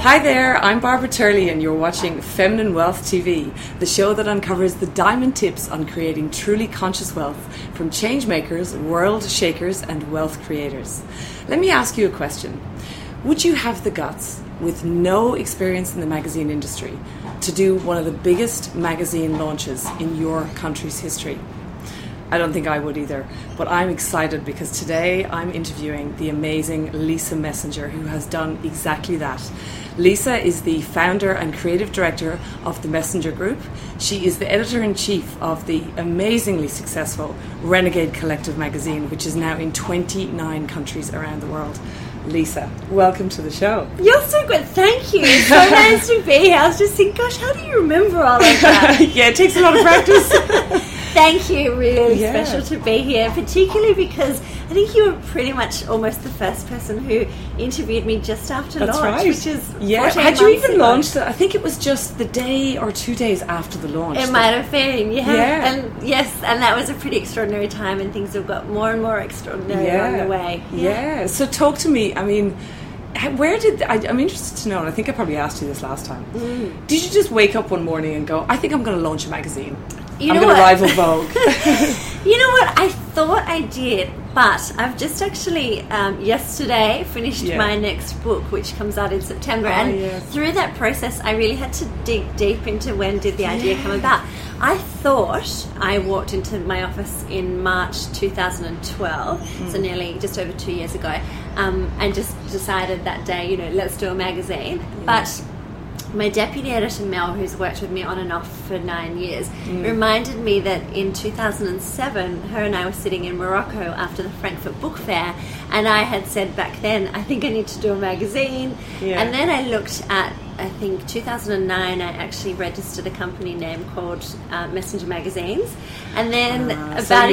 Hi there, I'm Barbara Turley and you're watching Feminine Wealth TV, the show that uncovers the diamond tips on creating truly conscious wealth from change makers, world shakers and wealth creators. Let me ask you a question. Would you have the guts, with no experience in the magazine industry, to do one of the biggest magazine launches in your country's history? I don't think I would either, but I'm excited because today I'm interviewing the amazing Lisa Messenger, who has done exactly that. Lisa is the founder and creative director of the Messenger Group. She is the editor-in-chief of the amazingly successful Renegade Collective magazine, which is now in 29 countries around the world. Lisa, welcome to the show. You're so good, thank you. It's so nice to be here. I was just thinking, gosh, how do you remember all of that? Yeah, it takes a lot of practice. Thank you, really special to be here, particularly because I think you were pretty much almost the first person who interviewed me just after launch. Right. Which is Had you even launched it? I think it was just the day or 2 days after the launch. It might have been, and that was a pretty extraordinary time, and things have got more and more extraordinary along the way. Yeah, so talk to me, I mean, I'm interested to know, and I think I probably asked you this last time. Did you just wake up one morning and go, I think I'm going to launch a magazine? I'm going to rival Vogue. You know what? I thought I did, but I've just actually yesterday finished my next book, which comes out in September. Through that process, I really had to dig deep into when did the idea come about. I thought I walked into my office in March 2012, so nearly just over 2 years ago, and just decided that day, let's do a magazine. But my deputy editor, Mel, who's worked with me on and off for 9 years, reminded me that in 2007, her and I were sitting in Morocco after the Frankfurt Book Fair, and I had said back then, I think I need to do a magazine. And then I looked at, I think 2009, I actually registered a company name called Messenger Magazines, and then about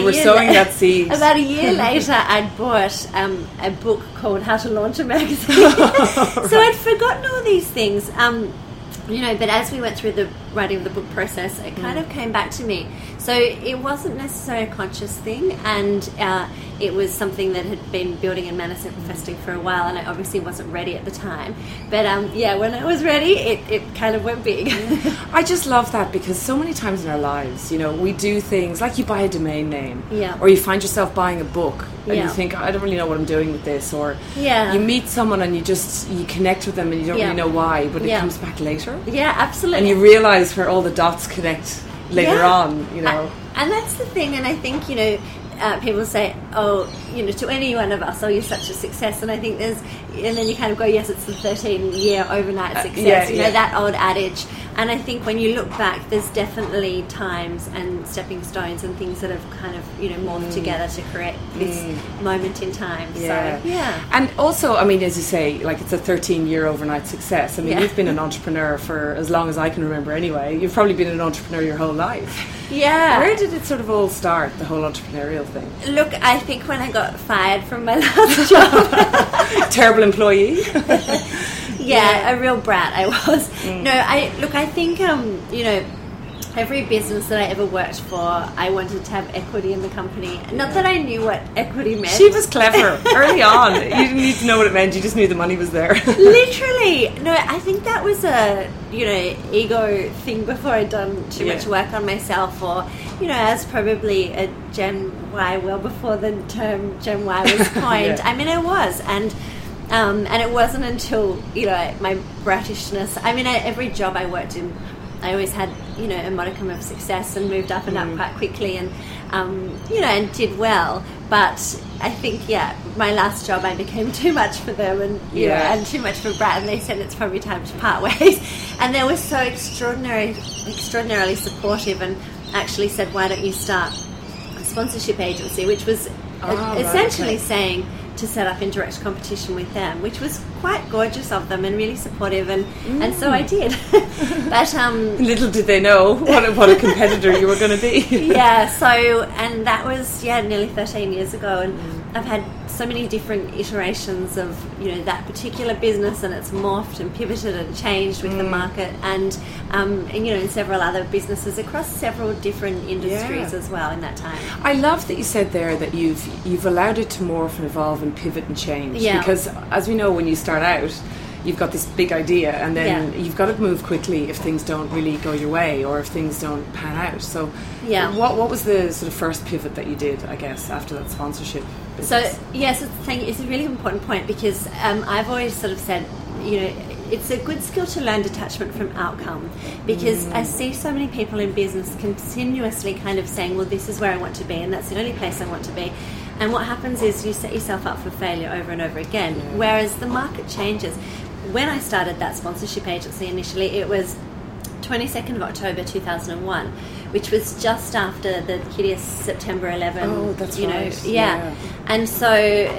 a year later, I'd bought a book called How to Launch a Magazine. So I'd forgotten all these things. But as we went through the writing of the book process, it kind of came back to me. So it wasn't necessarily a conscious thing, and it was something that had been building and manifesting for a while, and I obviously wasn't ready at the time. But when I was ready, it kind of went big. I just love that, because so many times in our lives, we do things like you buy a domain name, or you find yourself buying a book, and you think, I don't really know what I'm doing with this, or you meet someone and you connect with them and you don't really know why, but it comes back later. Yeah, absolutely. And you realise where all the dots connect later on, And that's the thing, and I think, people say, to any one of us, you're such a success, and I think and then you kind of go, yes, it's the 13-year overnight success, that old adage. And I think when you look back, there's definitely times and stepping stones and things that have kind of, morphed together to create this moment in time. Yeah. So, And also, I mean, as you say, like, it's a 13-year overnight success. I mean, you've been an entrepreneur for as long as I can remember anyway. You've probably been an entrepreneur your whole life. Yeah. Where did it sort of all start, the whole entrepreneurial thing? Look, I think when I got fired from my last job. Terrible employee. A real brat I was. No, I think, every business that I ever worked for, I wanted to have equity in the company. Not that I knew what equity meant. She was clever early on. You didn't need to know what it meant. You just knew the money was there. Literally. No, I think that was a, ego thing before I'd done too much work on myself, or, as probably a Gen Y, well before the term Gen Y was coined. I mean, I was. And it wasn't until, my bratishness. I mean, every job I worked in, I always had, a modicum of success and moved up and up quite quickly and, and did well. But I think, my last job, I became too much for them and, and too much for Brad. And they said it's probably time to part ways. And they were so extraordinarily supportive, and actually said, why don't you start a sponsorship agency, which was essentially saying to set up in direct competition with them, which was quite gorgeous of them and really supportive, and so I did. But little did they know what a competitor you were going to be. And that was nearly 13 years ago, and I've had so many different iterations of that particular business, and it's morphed and pivoted and changed with the market, and in several other businesses across several different industries as well in that time. I love that you said there that you've allowed it to morph and evolve and pivot and change, because as we know, when you start out, you've got this big idea, and then you've got to move quickly if things don't really go your way or if things don't pan out. So what was the sort of first pivot that you did, I guess, after that sponsorship business? So yes, it's a really important point, because I've always sort of said, you know, it's a good skill to learn detachment from outcome, because I see so many people in business continuously kind of saying, well, this is where I want to be and that's the only place I want to be. And what happens is you set yourself up for failure over and over again, whereas the market changes. When I started that sponsorship agency initially, it was 22nd of October 2001, which was just after the hideous September 11. Oh, that's right. And so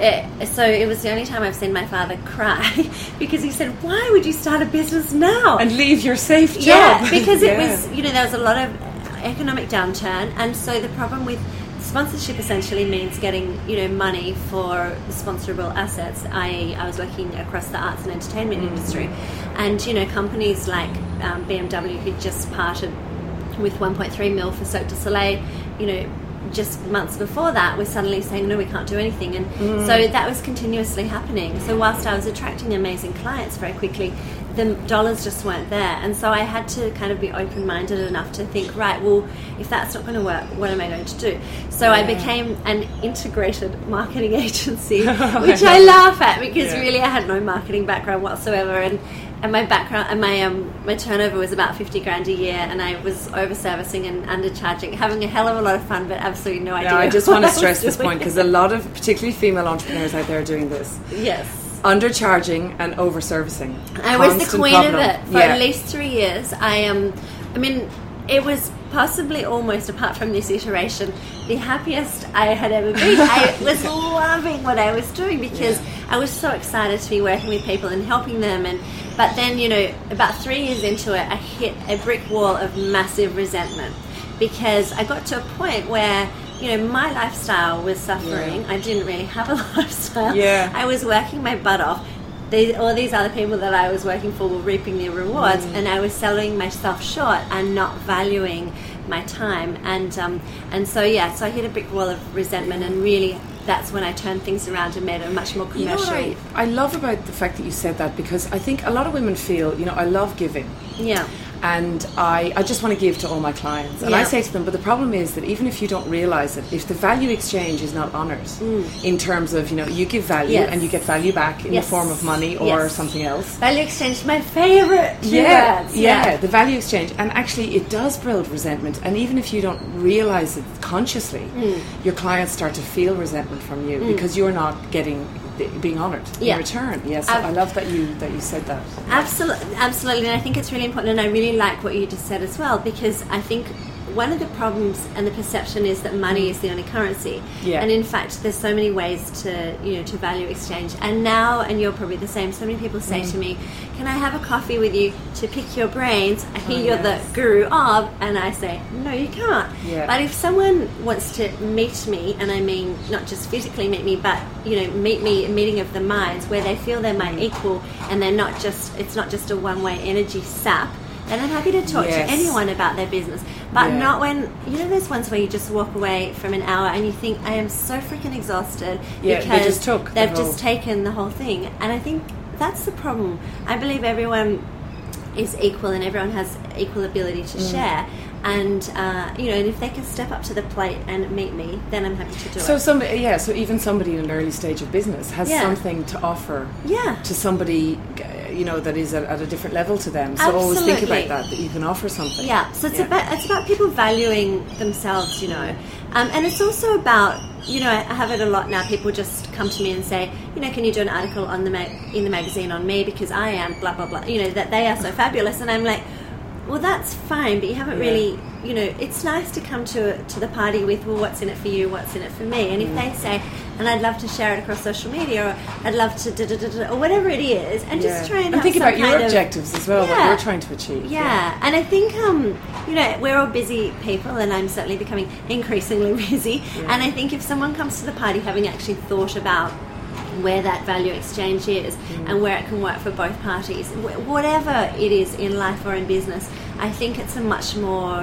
it was the only time I've seen my father cry, because he said, why would you start a business now? And leave your safe job. Yeah, because it was, you know, there was a lot of economic downturn, and so the problem with sponsorship essentially means getting, you know, money for sponsorable assets, i.e. I was working across the arts and entertainment industry, and, you know, companies like BMW, who just parted with 1.3 mil for Cirque du Soleil, you know, just months before that, we're suddenly saying, no, we can't do anything. And so that was continuously happening. So whilst I was attracting amazing clients very quickly, the dollars just weren't there. And so I had to kind of be open-minded enough to think, right, well, if that's not going to work, what am I going to do? So I became an integrated marketing agency, which I laugh at, because really I had no marketing background whatsoever. And my background and my turnover was about 50 grand a year, and I was over-servicing and undercharging, having a hell of a lot of fun, but absolutely no idea. I just want to stress this point, because a lot of particularly female entrepreneurs out there are doing this. Yes. Undercharging and over-servicing. I was the queen of it for at least 3 years. I mean, it was possibly almost, apart from this iteration, the happiest I had ever been. I was loving what I was doing, because I was so excited to be working with people and helping them. But then, you know, about 3 years into it, I hit a brick wall of massive resentment, because I got to a point where, you know, my lifestyle was suffering. I didn't really have a lifestyle. I was working my butt off. All these other people that I was working for were reaping the rewards, and I was selling myself short and not valuing my time. And so I hit a brick wall of resentment, and really that's when I turned things around and made it much more commercial. You know what I love about the fact that you said that, because I think a lot of women feel, you know, I love giving. Yeah. And I just want to give to all my clients. And I say to them, but the problem is that even if you don't realise it, if the value exchange is not honoured in terms of, you know, you give value and you get value back in the form of money or something else. Value exchange, my favourite. The value exchange. And actually it does build resentment. And even if you don't realise it consciously, your clients start to feel resentment from you because you're not being honoured in return. Yes, I love that you said that. Absolutely, and I think it's really important, and I really like what you just said as well, because I think one of the problems and the perception is that money is the only currency, and in fact there's so many ways to value exchange. And now, and you're probably the same, so many people say to me, can I have a coffee with you to pick your brains? I hear you're the guru of, and I say, no, you can't. But if someone wants to meet me, and I mean not just physically meet me, but, you know, meet me, a meeting of the minds where they feel they're my equal, and they're not just, it's not just a one-way energy sap, then I'm happy to talk to anyone about their business. But not when, you know, there's ones where you just walk away from an hour and you think, I am so freaking exhausted because they've just taken the whole thing. And I think that's the problem. I believe everyone is equal and everyone has equal ability to share. And, you know, and if they can step up to the plate and meet me, then I'm happy to do it. So even somebody in an early stage of business has something to offer to somebody, you know, that is at a different level to them. So always think about that you can offer something. Yeah, so it's about people valuing themselves, you know. And it's also about, you know, I have it a lot now. People just come to me and say, you know, can you do an article on in the magazine on me because I am blah, blah, blah, you know, that they are so fabulous. And I'm like, well, that's fine, but you haven't really, you know, it's nice to come to the party with, well, what's in it for you, what's in it for me? And if they say, and I'd love to share it across social media, or I'd love to or whatever it is, and just try and think about your objectives as well, what you're trying to achieve. And I think, you know, we're all busy people, and I'm certainly becoming increasingly busy, and I think if someone comes to the party having actually thought about where that value exchange is and where it can work for both parties, whatever it is in life or in business, I think it's a much more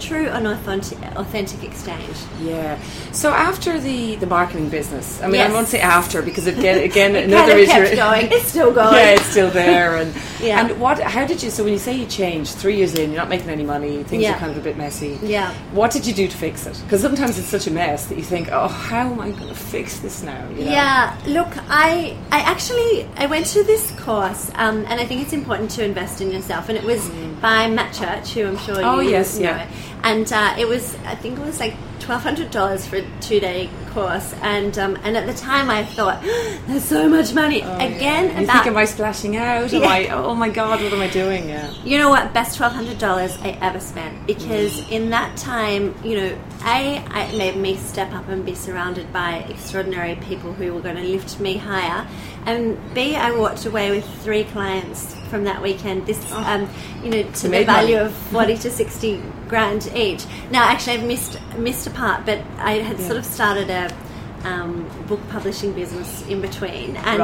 true and authentic exchange. Yeah. So after the marketing business, I mean, Yes. I won't say after because again It another kind of issue. kept going. It's still going. Yeah, it's still there. And Yeah. and how did you? So when you say you changed 3 years in, you're not making any money. Things Yeah. are kind of a bit messy. Yeah. What did you do to fix it? Because sometimes it's such a mess that you think, oh, how am I going to fix this now? You know? Yeah, look, I went to this course, and I think it's important to invest in yourself. And it was by Matt Church, who I'm sure you yes, know. yeah. And I think it was like $1,200 for a 2-day course. And at the time I thought, there's so much money. Again, You think, am I splashing out? Am I? Oh my God, what am I doing? Yeah. You know what? Best $1,200 I ever spent, because in that time, you know, it made me step up and be surrounded by extraordinary people who were going to lift me higher, and B, I walked away with 3 clients from that weekend. This, you know, to the value of 40 to 60 grand each. Now, actually, I've missed a part, but I had sort of started a book publishing business in between, and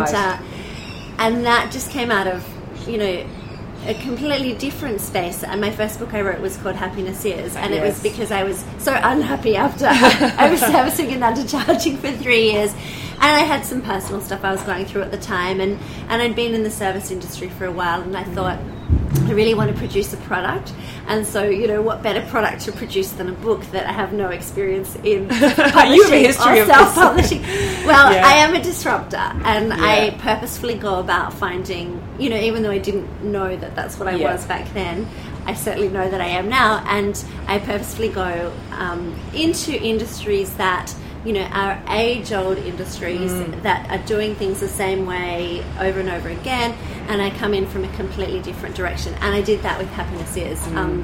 and that just came out of, you know, a completely different space. And my first book I wrote was called Happiness Is, and it was because I was so unhappy after I was servicing and undercharging for 3 years, and I had some personal stuff I was going through at the time, and I'd been in the service industry for a while, and I thought, I really want to produce a product. And so, you know, what better product to produce than a book that I have no experience in publishing You have a history or of self-publishing. Well, I am a disruptor, and I purposefully go about finding, you know, even though I didn't know that that's what I was back then, I certainly know that I am now, and I purposefully go into industries that, you know, are age-old industries that are doing things the same way over and over again, and I come in from a completely different direction. And I did that with Happiness Is.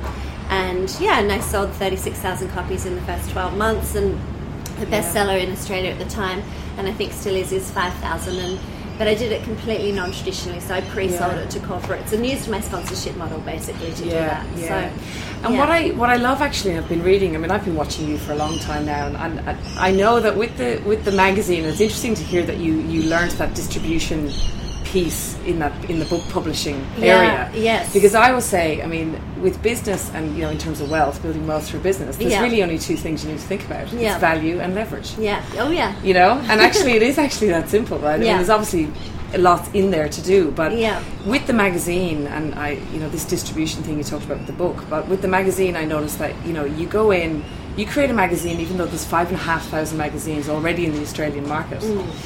And I sold 36,000 copies in the first 12 months, and the bestseller in Australia at the time, and I think still is 5,000. But I did it completely non-traditionally, so I pre-sold it to corporates and used my sponsorship model basically to do that. Yeah. And what I love, actually, I've been reading. I mean, I've been watching you for a long time now, and I know that with the magazine, it's interesting to hear that you learned that distribution piece in the book publishing area. Yes. Because I always say, I mean, with business and, you know, in terms of wealth, building wealth through business, there's really only 2 things you need to think about. It's value and leverage. Yeah. Oh yeah. You know, and actually it is actually that simple, right? I mean, there's obviously lots in there to do, but with the magazine, and this distribution thing you talked about with the book, but with the magazine I noticed that, you know, you go in, you create a magazine even though there's 5,500 magazines already in the Australian market,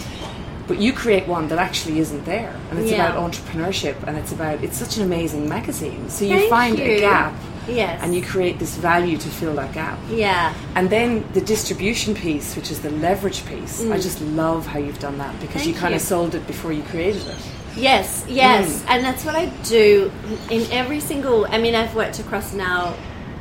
but you create one that actually isn't there, and it's about entrepreneurship, and it's such an amazing magazine. So you find a gap, and you create this value to fill that gap. Yeah. And then the distribution piece, which is the leverage piece, I just love how you've done that, because you kind of sold it before you created it. Yes, and that's what I do in every single. I mean, I've worked across now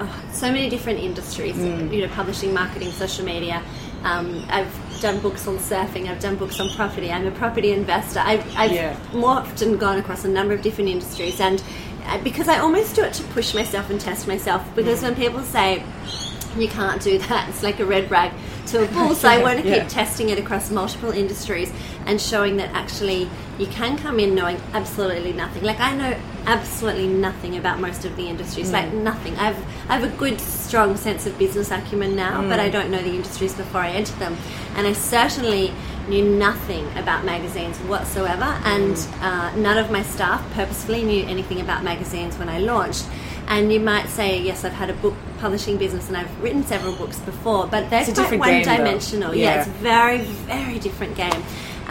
so many different industries. You know, publishing, marketing, social media. I've done books on surfing. I've done books on property. I'm a property investor. I've more often gone across a number of different industries, and because I almost do it to push myself and test myself. Because when people say you can't do that, it's like a red rag to a bull. So I want to keep testing it across multiple industries and showing that actually you can come in knowing absolutely nothing. Like, I know absolutely nothing about most of the industries, like nothing. I have a good, strong sense of business acumen now, but I don't know the industries before I entered them. And I certainly knew nothing about magazines whatsoever, and none of my staff purposefully knew anything about magazines when I launched. And you might say, yes, I've had a book publishing business and I've written several books before, but they're quite one-dimensional. Yeah, it's a very, very different game.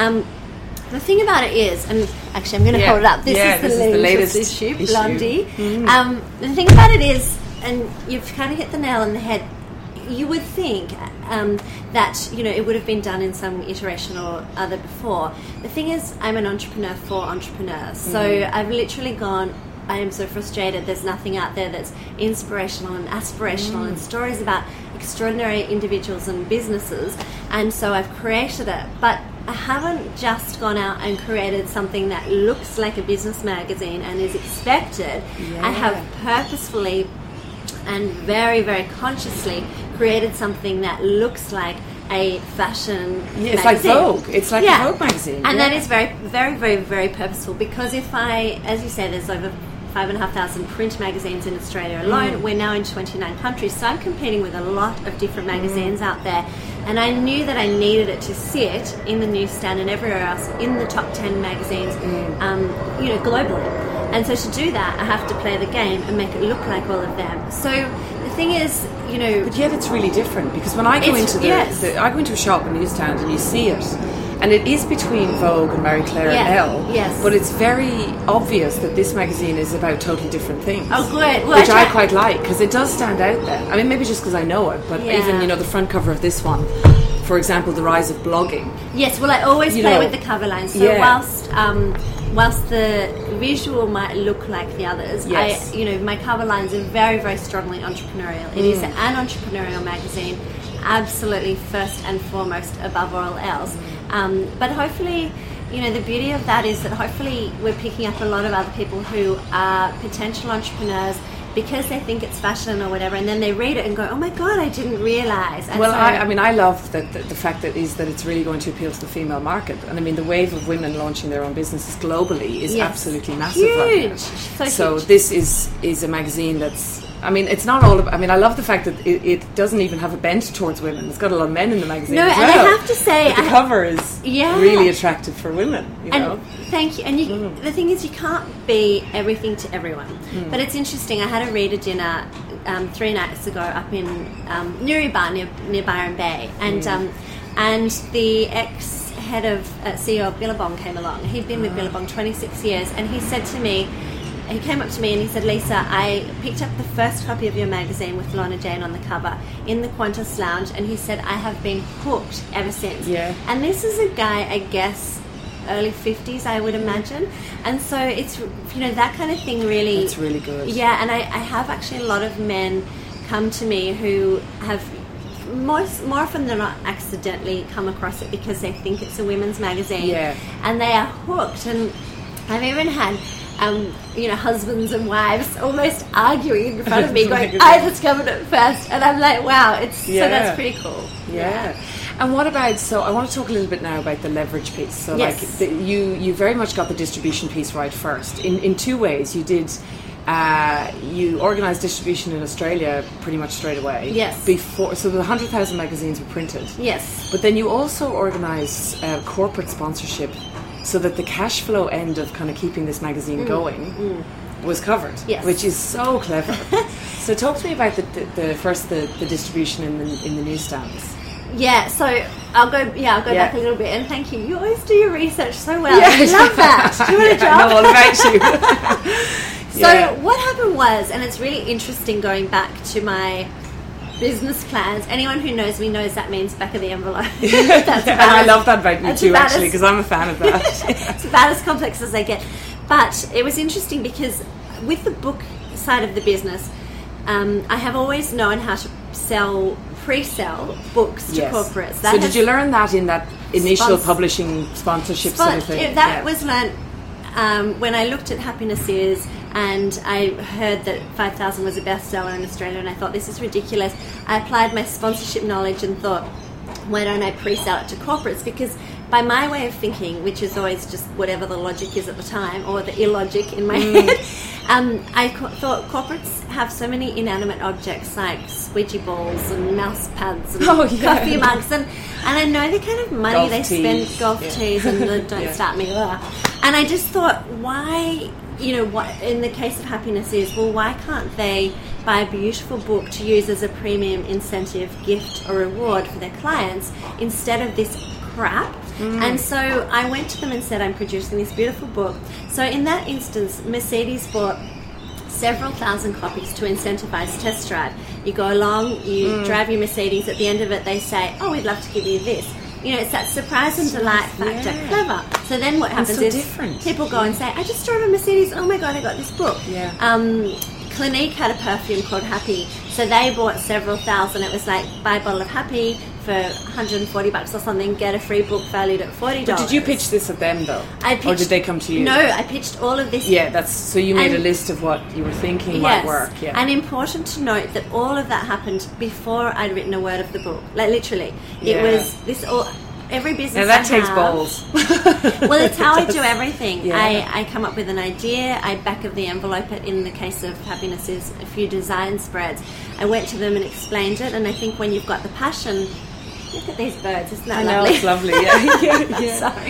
The thing about it is, and actually I'm going to hold it up, this is the latest issue, Blondie. The thing about it is, and you've kind of hit the nail on the head, you would think that, you know, it would have been done in some iteration or other before. The thing is, I'm an entrepreneur for entrepreneurs. So I've literally gone, I am so frustrated, there's nothing out there that's inspirational and aspirational and stories about extraordinary individuals and businesses, and so I've created it. But I haven't just gone out and created something that looks like a business magazine and is expected. I have purposefully and very, very consciously created something that looks like a fashion magazine. It's like Vogue. It's like a Vogue magazine. And that is very, very, very, very purposeful, because if I, as you say, there's over 5,500 print magazines in Australia alone. We're now in 29 countries, so I'm competing with a lot of different magazines out there. And I knew that I needed it to sit in the newsstand and everywhere else in the top 10 magazines, globally. And so to do that, I have to play the game and make it look like all of them. So the thing is, but yet it's really different, because when I go into I go into a shop, a newsstand, and you see it, and it is between Vogue and Marie Claire and Elle. Yes. But it's very obvious that this magazine is about totally different things. Oh, good. Well, which I quite like, because it does stand out there. I mean, maybe just because I know it, but even, the front cover of this one, for example, the rise of blogging. Yes, well, I always play with the cover line. So whilst the visual might look like the others, my cover lines are very, very strongly entrepreneurial. It is an entrepreneurial magazine, absolutely first and foremost above all else. But hopefully, the beauty of that is that hopefully we're picking up a lot of other people who are potential entrepreneurs because they think it's fashion or whatever, and then they read it and go, oh my God, I didn't realise. And I love that the fact that it's really going to appeal to the female market. And I mean, the wave of women launching their own businesses globally is absolutely massive right now. So this is a magazine that's, I mean, it's not all about, I mean, I love the fact that it doesn't even have a bent towards women. It's got a lot of men in the magazine as well. And I have to say, but the cover is really attractive for women, Thank you. And the thing is, you can't be everything to everyone. But it's interesting. I had a reader dinner 3 nights ago up in Newry near Byron Bay, and the ex-head of CEO of Billabong came along. He'd been with Billabong 26 years, and he said to me, he came up to me and he said, Lisa, I picked up the first copy of your magazine with Lorna Jane on the cover in the Qantas lounge, and he said, I have been hooked ever since. Yeah. And this is a guy, I guess, early 50s, I would imagine. And so it's, that kind of thing really... It's really good. Yeah, and I have actually a lot of men come to me who have... More often than not accidentally come across it because they think it's a women's magazine. Yeah. And they are hooked. And I've even had... husbands and wives almost arguing in front of me going, I discovered it first. And I'm like, wow, so that's pretty cool. Yeah. And what about, so I want to talk a little bit now about the leverage piece. So you very much got the distribution piece right first. In 2 ways. You did, you organised distribution in Australia pretty much straight away. Yes. So the 100,000 magazines were printed. Yes. But then you also organised corporate sponsorship, so that the cash flow end of kind of keeping this magazine going was covered, which is so clever. So talk to me about the distribution in the newsstands. Yeah, so I'll go back a little bit, and thank you. You always do your research so well. I love that. Do you want a job? I know all about you. So what happened was, and it's really interesting going back to my business plans. Anyone who knows me knows that means back of the envelope. I love that about you too, actually, because I'm a fan of that. It's about as complex as they get. But it was interesting because with the book side of the business, I have always known how to pre-sell books to corporates. So did you learn that in that initial publishing sponsorship sort of thing? That was learned when I looked at Happiness Is, and I heard that 5,000 was a bestseller in Australia, and I thought, this is ridiculous. I applied my sponsorship knowledge and thought, why don't I pre-sell it to corporates? Because by my way of thinking, which is always just whatever the logic is at the time, or the illogic in my head, I thought corporates have so many inanimate objects like squeegee balls and mouse pads and coffee mugs, and I know the kind of money they spend, golf tees and the don't start me. And I just thought, why, what in the case of Happiness Is, well, why can't they buy a beautiful book to use as a premium incentive, gift or reward for their clients instead of this crap? And so I went to them and said, I'm producing this beautiful book. So in that instance, Mercedes bought several thousand copies to incentivize test drive. You go along, you drive your Mercedes, at the end of it they say, oh, we'd love to give you this. It's that surprise and delight factor. Clever. So then what happens is people go and say, I just drove a Mercedes, oh my God, I got this book. Clinique had a perfume called Happy, so they bought several thousand. It was like, buy a bottle of Happy for $140 or something, get a free book valued at $40. But did you pitch this at them though? Or did they come to you? No, I pitched all of this. Yeah, so you made a list of what you were thinking might work. Yeah. And important to note that all of that happened before I'd written a word of the book. Like literally, it was this all. every business. Now that takes balls. Well, it's how I do everything. Yeah. I come up with an idea. I back of the envelope it. In the case of Happiness is a few design spreads. I went to them and explained it. And I think when you've got the passion, look at these birds. Isn't that lovely? I know, it's lovely. Yeah. Sorry.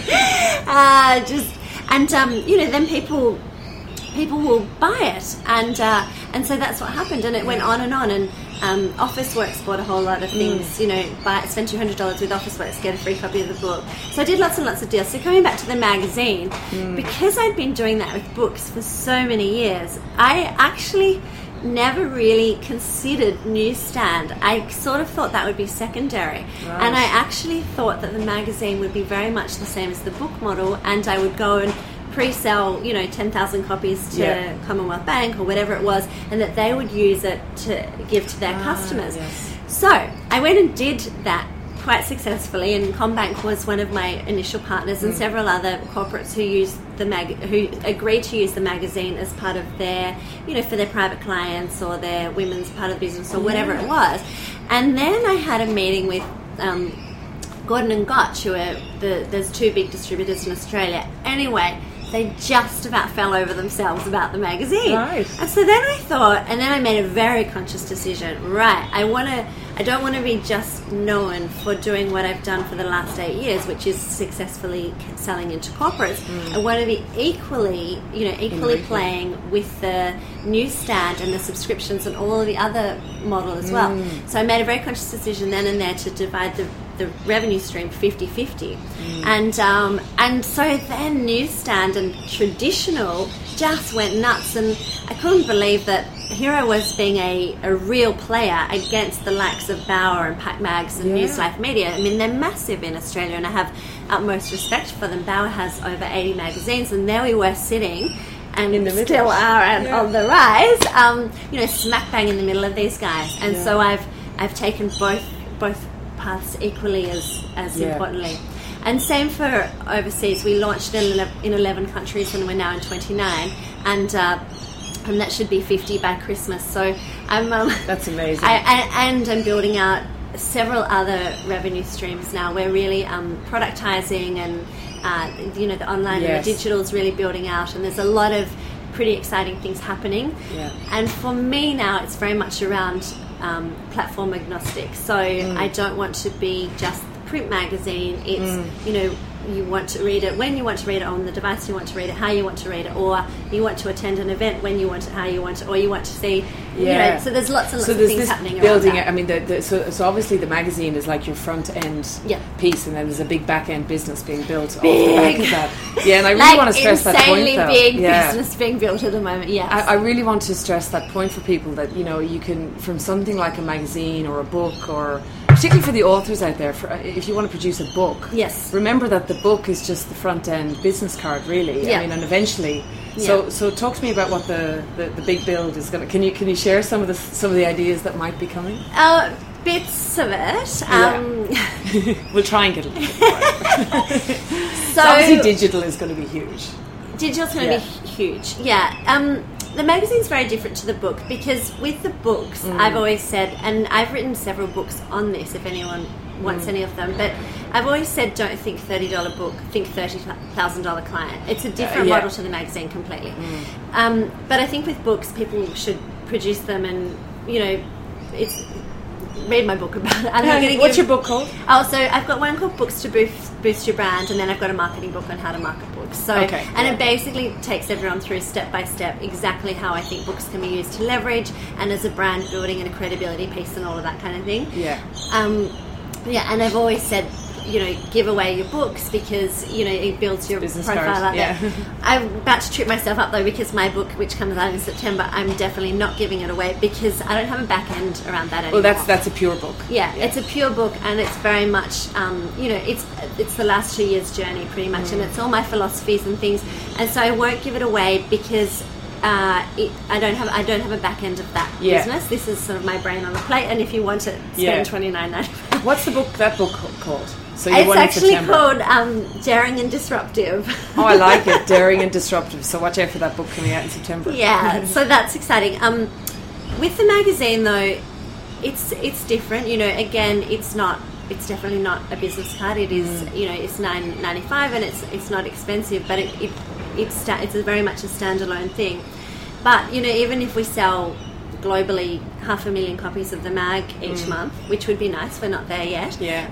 Then people will buy it, and so that's what happened, and it went on and on. And Officeworks bought a whole lot of things. Spend $200 with Officeworks, get a free copy of the book. So I did lots and lots of deals. So coming back to the magazine, because I'd been doing that with books for so many years, I actually never really considered newsstand. I sort of thought that would be secondary. Right. And I actually thought that the magazine would be very much the same as the book model, and I would go and pre-sell 10,000 copies to Commonwealth Bank or whatever it was, and that they would use it to give to their customers. Yes. So I went and did that quite successfully, and CommBank was one of my initial partners, and several other corporates who agreed to use the magazine as part of their, for their private clients or their women's part of the business or whatever it was. And then I had a meeting with Gordon and Gotch, who are there's two big distributors in Australia. Anyway, they just about fell over themselves about the magazine. Right. And so then I thought, and then I made a very conscious decision. Right, I don't want to be just known for doing what I've done for the last 8 years, which is successfully selling into corporates. I want to be equally playing with the newsstand and the subscriptions and all of the other model as well. So I made a very conscious decision then and there to divide the revenue stream 50-50. And so then newsstand and traditional just went nuts, and I couldn't believe that here I was being a real player against the likes of Bauer and Pack Mags and News Life Media. I mean, they're massive in Australia, and I have utmost respect for them. Bauer has over 80 magazines, and there we were sitting, and in the still are on the rise, smack bang in the middle of these guys. And so I've taken both paths equally as importantly. And same for overseas. We launched in 11 countries, and we're now in 29, and that should be 50 by Christmas. So I'm that's amazing. And I'm building out several other revenue streams now. We're really productizing, and the online and the digital is really building out, and there's a lot of pretty exciting things happening. And for me now, it's very much around platform agnostic. So I don't want to be just the print magazine. It's you want to read it when you want to read it, on the device you want to read it, how you want to read it, or you want to attend an event when you want it, how you want it, or you want to see. So there's lots and lots of things happening building around that. I mean, so obviously the magazine is like your front end piece, and then there's a big back end business being built off the back of that. Yeah, and I really want to stress that point. Insanely big business being built at the moment. Yes, I really want to stress that point for people, that you can, from something like a magazine or a book, or particularly for the authors out there, if you want to produce a book, remember that the book is just the front end business card, really. I mean, and eventually. So talk to me about what the big build is going to. Can you share some of the ideas that might be coming? Bits of it. We'll try and get a little bit more. So obviously digital is going to be huge. Digital's going to be huge. Yeah. The magazine's very different to the book, because with the books, I've always said, and I've written several books on this, if anyone wants any of them, but I've always said, don't think $30 book, think $30,000 client. It's a different model to the magazine completely. But I think with books, people should produce them, and read my book about it. What's your book called? Oh, so I've got one called Books to Boost Your Brand, and then I've got a marketing book on how to market books. So, it basically takes everyone through step by step exactly how I think books can be used to leverage, and as a brand building and a credibility piece and all of that kind of thing. And I've always said, give away your books, because it builds your business profile cards, out there. I'm about to trip myself up though, because my book, which comes out in September, I'm definitely not giving it away, because I don't have a back end around that anymore. Well, that's a pure book. It's a pure book, and it's very much it's the last 2 years journey pretty much, and it's all my philosophies and things, and so I won't give it away, because I don't have a back end of that business. This is sort of my brain on a plate, and if you want it, spend $29.95. What's that book called? So it's actually called Daring and Disruptive. Oh, I like it, Daring and Disruptive. So watch out for that book coming out in September. Yeah, so that's exciting. With the magazine though, it's different. Again, it's not it's definitely not a business card. It is, it's $9.95 and it's not expensive, but it's very much a standalone thing. But even if we sell globally 500,000 copies of the mag each month, which would be nice, we're not there yet.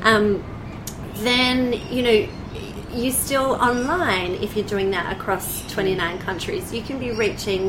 Then you still online, if you're doing that across 29 countries, you can be reaching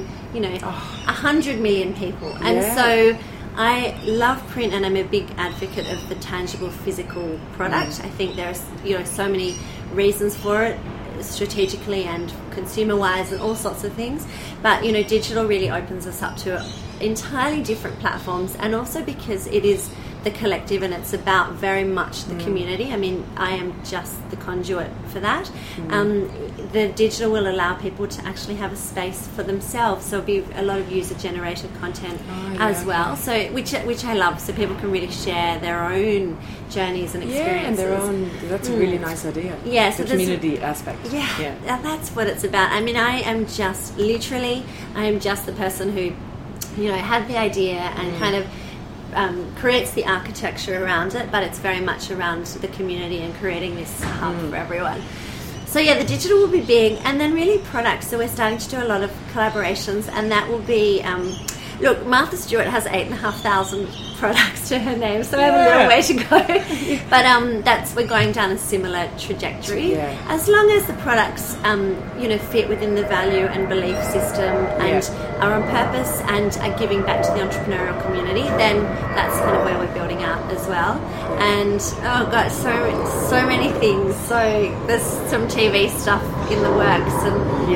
100 million people. And so I love print, and I'm a big advocate of the tangible physical product. I think there's so many reasons for it, strategically and consumer wise and all sorts of things, but digital really opens us up to entirely different platforms, and also because it is the collective and it's about very much the community. I mean, I am just the conduit for that. The digital will allow people to actually have a space for themselves, so it'll be a lot of user generated content as well, so which I love, so people can really share their own journeys and experiences. And their own, that's a really nice idea. So the community aspect. That's what it's about. I mean, I am just the person who had the idea and kind of creates the architecture around it, but it's very much around the community and creating this hub for everyone. So the digital will be big, and then really products. So we're starting to do a lot of collaborations, and that will be look, Martha Stewart has 8,500 products to her name, so I have a little way to go. But we're going down a similar trajectory. As long as the products fit within the value and belief system and are on purpose and are giving back to the entrepreneurial community, then that's kind of where we're building out as well. And so many things. So there's some TV stuff in the works, and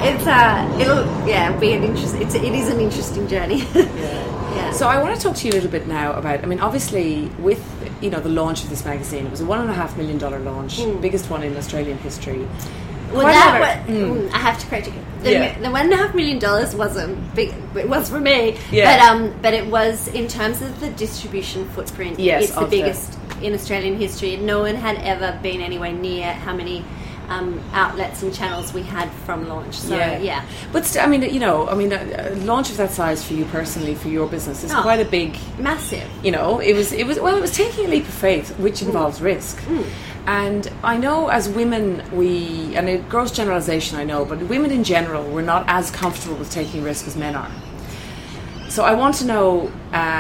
it'll be an interesting. It is an interesting journey. So I want to talk to you a little bit now about, I mean, obviously with the launch of this magazine, it was a $1.5 million launch, biggest one in Australian history. Well, I have to correct you. The $1.5 million wasn't big. It was for me, but it was in terms of the distribution footprint. It's the biggest in Australian history. No one had ever been anywhere near how many outlets and channels we had from launch. So but a launch of that size for you personally, for your business, is quite a big, massive. It was taking a leap of faith, which involves risk. And I know as women, and a gross generalization I know, but women in general, we're not as comfortable with taking risk as men are. So I want to know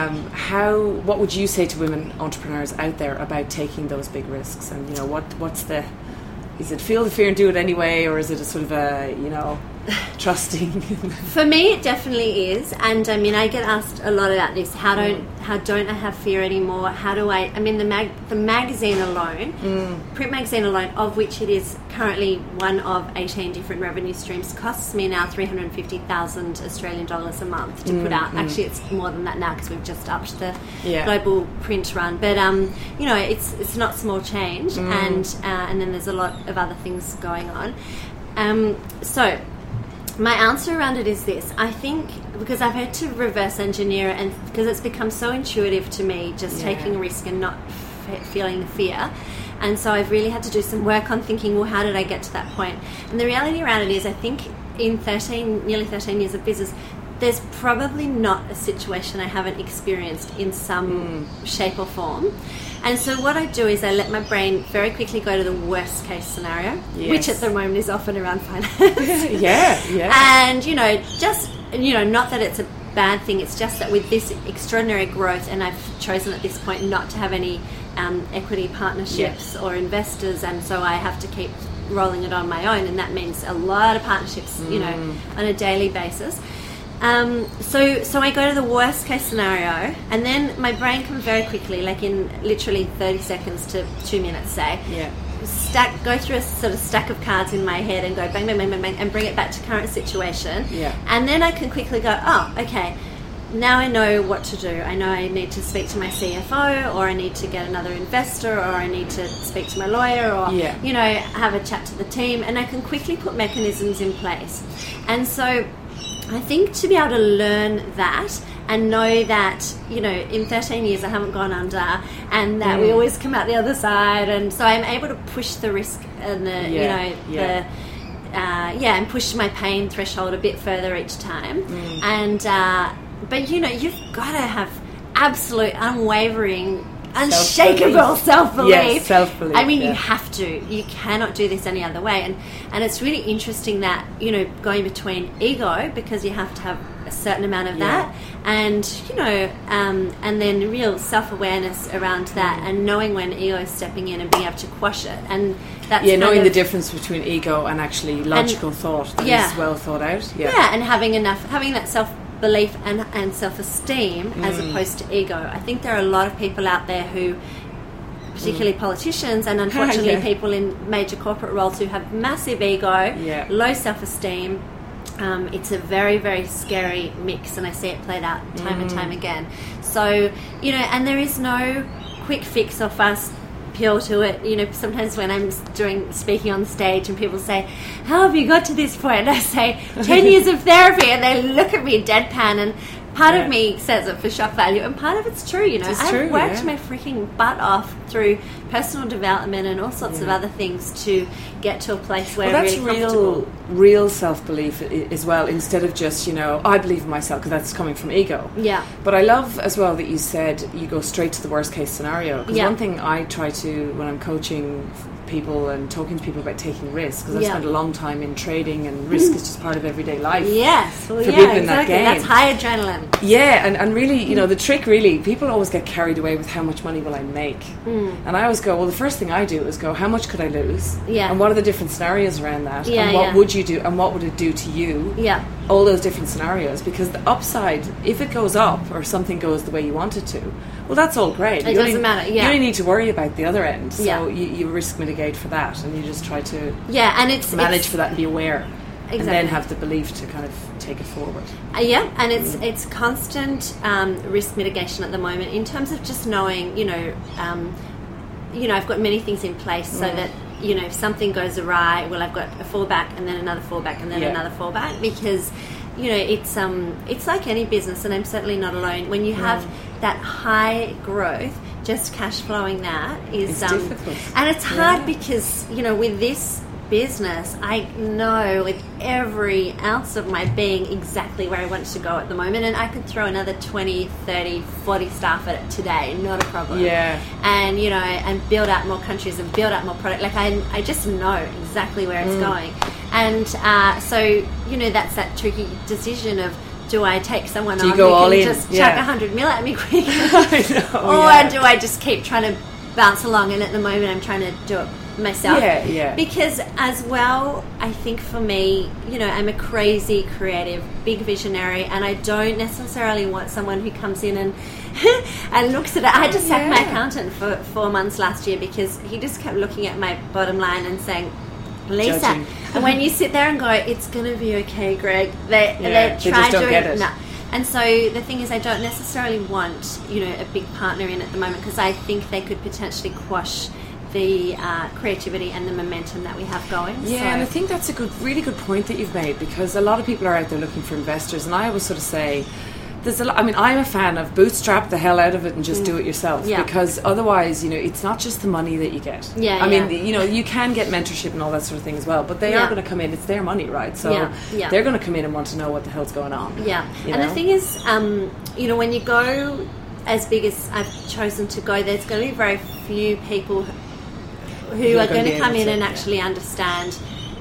what would you say to women entrepreneurs out there about taking those big risks, and what's the, is it feel the fear and do it anyway, or is it a sort of a trusting? For me, it definitely is, and I mean, I get asked a lot about this. How don't I have fear anymore? How do I? I mean, the magazine alone, print magazine alone, of which it is currently one of 18 different revenue streams, costs me now 350,000 Australian dollars a month to put out. Actually, it's more than that now because we've just upped the global print run. But it's not small change, and then there's a lot of other things going on. So my answer around it is this. I think because I've had to reverse engineer it, and because it's become so intuitive to me, just taking a risk and not feeling the fear. And so I've really had to do some work on thinking, well, how did I get to that point? And the reality around it is, I think in nearly 13 years of business, there's probably not a situation I haven't experienced in some shape or form. And so what I do is I let my brain very quickly go to the worst case scenario, which at the moment is often around finance. And, not that it's a bad thing, it's just that with this extraordinary growth, and I've chosen at this point not to have any equity partnerships or investors, and so I have to keep rolling it on my own, and that means a lot of partnerships, on a daily basis. So I go to the worst case scenario, and then my brain can very quickly, like in literally 30 seconds to 2 minutes, say, go through a sort of stack of cards in my head and go bang, bang, bang, bang, bang, and bring it back to current situation. And then I can quickly go, oh, okay, now I know what to do. I know I need to speak to my CFO, or I need to get another investor, or I need to speak to my lawyer, or, have a chat to the team, and I can quickly put mechanisms in place. And so I think to be able to learn that and know that, in 13 years I haven't gone under, and that we always come out the other side, and so I'm able to push the risk and and push my pain threshold a bit further each time. And but you've got to have absolute unwavering unshakable self-belief. Yes, self-belief. I mean, you have to. You cannot do this any other way. And it's really interesting that, you know, going between ego, because you have to have a certain amount of that, and, you know, and then real self-awareness around that, and knowing when ego is stepping in and being able to quash it. And that's knowing the difference between ego and actually logical thought that is well thought out. Yeah, and having that self-belief and self-esteem as opposed to ego. I think there are a lot of people out there who, particularly politicians and unfortunately people in major corporate roles, who have massive ego, low self-esteem. It's a very, very scary mix, and I see it played out time and time again. So, you know, and there is no quick fix or fast pill to it. You know, sometimes when I'm speaking on stage and people say, how have you got to this point? And I say, 10 years of therapy, and they look at me deadpan, and part of me says it for shock value, and part of it's true, you know. I've worked my freaking butt off through personal development and all sorts of other things to get to a place where I'm really comfortable. Real self-belief as well, instead of just, you know, I believe in myself, because that's coming from ego. Yeah. But I love as well that you said you go straight to the worst case scenario, because one thing I try to, when I'm coaching people and talking to people about taking risks, because I've spent a long time in trading, and risk is just part of everyday life. Yes, well, for people in that game. That's high adrenaline. Yeah, and really, you know, the trick really, people always get carried away with how much money will I make. And I always go, well, the first thing I do is go, how much could I lose? Yeah. And what are the different scenarios around that? And what would you do? And what would it do to you? Yeah. All those different scenarios, because the upside, if it goes up or something goes the way you want it to, well, that's all great. It doesn't matter. You only need to worry about the other end. So you risk mitigate for that, and you just try to and it's manage for that and be aware. Exactly. And then have the belief to kind of take it forward. And it's constant risk mitigation at the moment, in terms of just knowing, you know, I've got many things in place so that, you know, if something goes awry, well, I've got a fallback, and then another fallback, and then another fallback, because, you know, it's like any business, and I'm certainly not alone. When you have that high growth, just cash flowing that is difficult. And it's hard because, you know, with this business, I know with every ounce of my being exactly where I want to go at the moment, and I could throw another 20, 30, 40 staff at it today, not a problem. And, you know, and build out more countries and build out more product. Like, I just know exactly where it's going. And so, you know, that's that tricky decision of, do I take someone on who can just chuck 100 mil at me quick? Or do I just keep trying to bounce along? And at the moment I'm trying to do it myself. Because as well, I think for me, you know, I'm a crazy creative, big visionary, and I don't necessarily want someone who comes in and and looks at it. I had to sack my accountant for 4 months last year, because he just kept looking at my bottom line and saying, Lisa, and when you sit there and go, it's going to be okay, Greg, they try doing it. No. And so the thing is, I don't necessarily want, you know, a big partner in at the moment, because I think they could potentially quash the creativity and the momentum that we have going. And I think that's a really good point that you've made, because a lot of people are out there looking for investors, and I always sort of say, there's a lot, I mean, I'm a fan of bootstrap the hell out of it and just do it yourself, because otherwise, you know, it's not just the money that you get. I mean, you know, you can get mentorship and all that sort of thing as well, but they are going to come in, it's their money, right? So they're going to come in and want to know what the hell's going on. And the thing is, you know, when you go as big as I've chosen to go, there's going to be very few people who are going to come in and actually understand.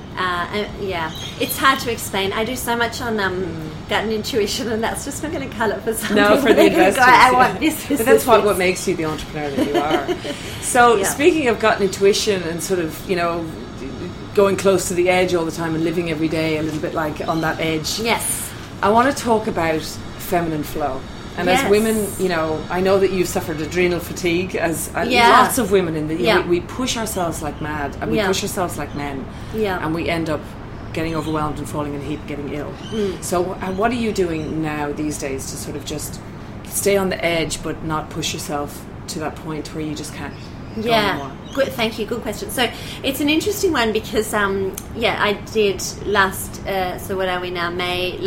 It's hard to explain. I do so much on gut and intuition, and that's just not going to cut it for some people. For the investors. I want this. But that's what makes you the entrepreneur that you are. So speaking of gut and intuition and sort of, you know, going close to the edge all the time and living every day a little bit like on that edge. Yes. I want to talk about feminine flow. And as women, you know, I know that you've suffered adrenal fatigue, as lots of women in the we push ourselves like mad, and we push ourselves like men, and we end up getting overwhelmed and falling in a heap and getting ill. So what are you doing now these days to sort of just stay on the edge but not push yourself to that point where you just can't go anymore? Good, thank you, good question. So it's an interesting one, because I did last so what are we now, May,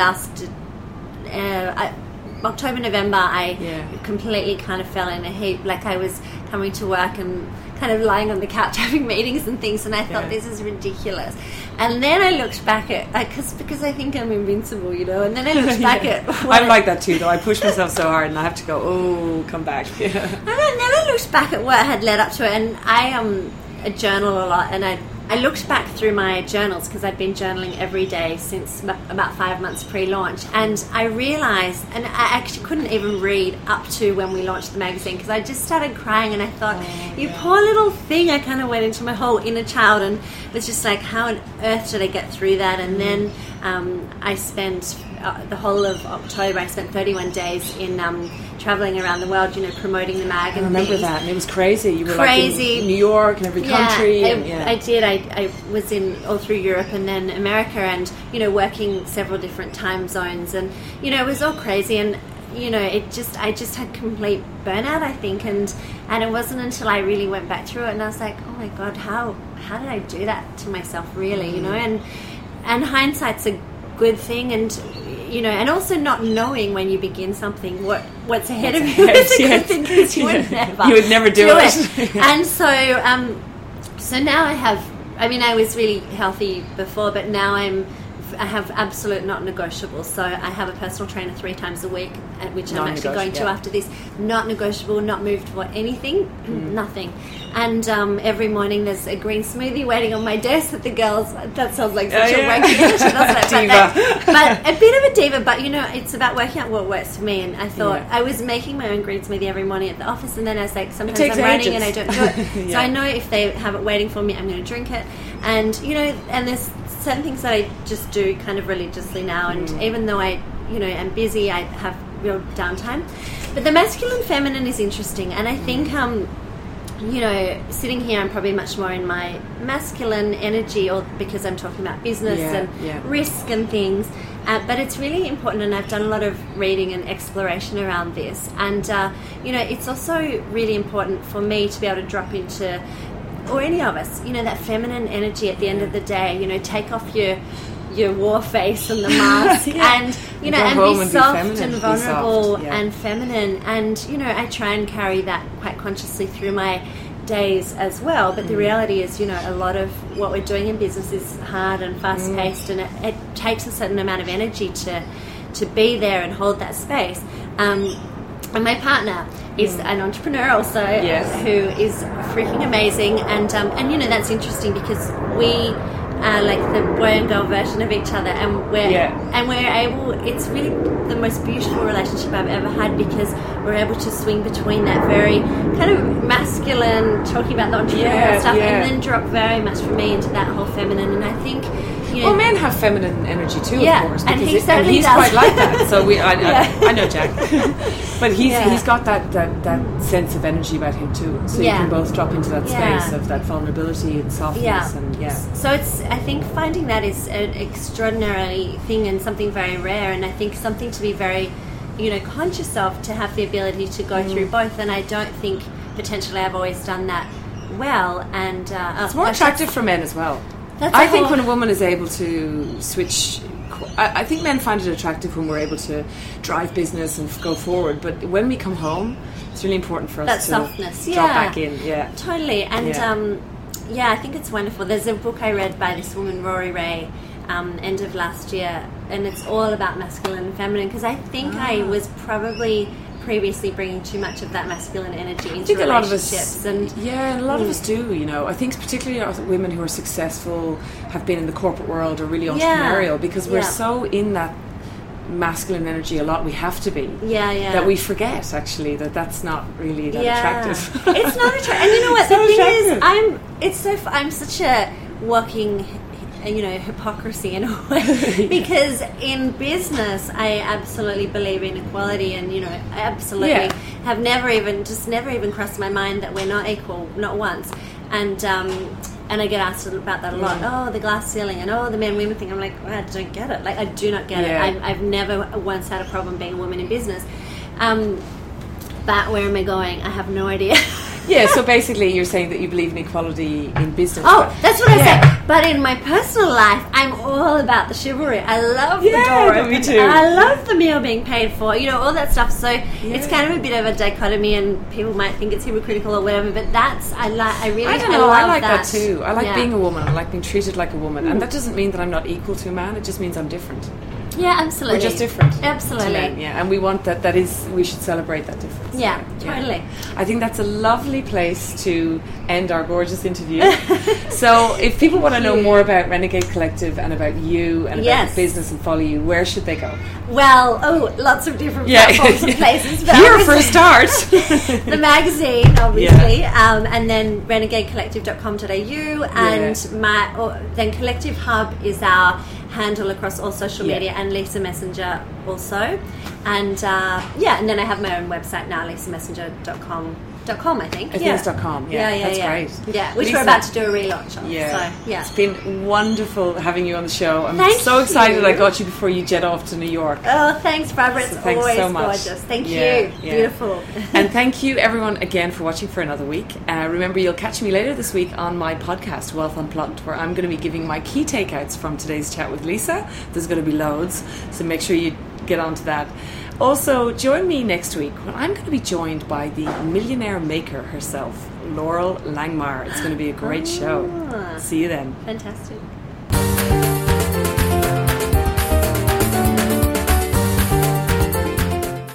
October, November, I completely kind of fell in a heap. Like, I was coming to work and kind of lying on the couch having meetings and things, and I thought, this is ridiculous. And then I looked back at, because I think I'm invincible, you know, and then I looked back at... I'm like that too, though. I push myself so hard and I have to go, come back. And then I looked back at what had led up to it, and I journal a lot, and I looked back through my journals because I'd been journaling every day since about 5 months pre-launch, and I realised, and I actually couldn't even read up to when we launched the magazine because I just started crying, and I thought, you poor little thing. I kind of went into my whole inner child and was just like, how on earth did I get through that? And then I spent the whole of October, I spent 31 days in traveling around the world, you know, promoting the mag. I remember that, and it was crazy. You were like in New York and every country. I did. I was in all through Europe and then America, and you know, working several different time zones, and you know, it was all crazy, and you know, I just had complete burnout, I think, and it wasn't until I really went back through it and I was like, oh my God, how did I do that to myself, really, you know, and hindsight's a good thing, and you know, and also not knowing when you begin something what's ahead of you is a good thing, because you would never do it. And so now I was really healthy before, but now I have absolute not negotiable. So I have a personal trainer 3 times a week, which I'm actually going to after this. Not negotiable, not moved for anything, nothing. And every morning there's a green smoothie waiting on my desk that the girls, that sounds like such a wanky diva. But a bit of a diva, but you know, it's about working out what works for me. And I thought I was making my own green smoothie every morning at the office, and then I was like, sometimes I'm running and I don't do it. So I know if they have it waiting for me, I'm going to drink it. And you know, and there's certain things that I just do kind of religiously now, and even though I, you know, am busy, I have real downtime. But the masculine feminine is interesting, and I think you know, sitting here I'm probably much more in my masculine energy, or because I'm talking about business and risk and things, but it's really important, and I've done a lot of reading and exploration around this, and you know, it's also really important for me to be able to drop into, or any of us, you know, that feminine energy at the end of the day, you know, take off your war face and the mask and, you know, and be soft and vulnerable and feminine. And, you know, I try and carry that quite consciously through my days as well. But the reality is, you know, a lot of what we're doing in business is hard and fast-paced, and it takes a certain amount of energy to be there and hold that space. And my partner is an entrepreneur also, who is freaking amazing, and you know, that's interesting because we are like the boy and girl version of each other, and we're able. It's really the most beautiful relationship I've ever had, because we're able to swing between that very kind of masculine, talking about the entrepreneurial stuff, and then drop very much for me into that whole feminine. And I think, you know, well, men have feminine energy too, of course, and he's does. quite like that. So I know Jack, but he's got that sense of energy about him too. So you can both drop into that space of that vulnerability and softness, and So I think finding that is an extraordinary thing and something very rare, and I think something to be very, you know, conscious of, to have the ability to go through both. And I don't think potentially I've always done that well, and it's more attractive for men as well. I think when a woman is able to switch, I think men find it attractive when we're able to drive business and go forward, but when we come home, it's really important for us that to softness, drop back in. Totally. And I think it's wonderful. There's a book I read by this woman, Rory Ray, end of last year, and it's all about masculine and feminine, because I think I was probably previously bringing too much of that masculine energy into relationships. A lot of us, and a lot of us do, you know. I think particularly women who are successful, have been in the corporate world, or really entrepreneurial, because we're so in that masculine energy a lot, we have to be, that we forget actually that's not really that attractive. It's not attractive. And you know what, the thing is, I'm such a walking, you know, hypocrisy in a way, because in business I absolutely believe in equality, and you know, I absolutely have never even crossed my mind that we're not equal, not once. And I get asked about that a lot. Oh, the glass ceiling, and the men-women thing. I'm like, I don't get it. Like, I do not get it. I've never once had a problem being a woman in business. But where am I going? I have no idea. Yeah, so basically you're saying that you believe in equality in business. Oh, that's what I say. But in my personal life, I'm all about the chivalry. I love the door open. Me too. I love the meal being paid for, all that stuff. So it's kind of a bit of a dichotomy, and people might think it's hypocritical or whatever, but I like that too. I like being a woman. I like being treated like a woman. And that doesn't mean that I'm not equal to a man. It just means I'm different. Yeah, absolutely. We're just different. Absolutely. Men, yeah, and we want that is, we should celebrate that difference. Yeah, totally. I think that's a lovely place to end our gorgeous interview. So if people want to know more about Renegade Collective and about you and about the business and follow you, where should they go? Well, lots of different platforms and places. But here for a start. The magazine, obviously, and then renegadecollective.com.au, and then Collective Hub is our handle across all social media, and Lisa Messenger also, and and then I have my own website now, lisamessenger.com, I think. I think it's .com. That's great. Yeah, which we're about to do a relaunch of. Yeah. So, it's been wonderful having you on the show. I'm so excited I got you before you jet off to New York. Oh, thanks, Barbara. It's always so much. Gorgeous. Thank you. Beautiful. And thank you, everyone, again for watching for another week. Remember, you'll catch me later this week on my podcast, Wealth Unplugged, where I'm going to be giving my key takeouts from today's chat with Lisa. There's going to be loads, so make sure you get onto that. Also, join me next week when I'm going to be joined by the millionaire maker herself, Laurel Langmar. It's going to be a great show. See you then. Fantastic.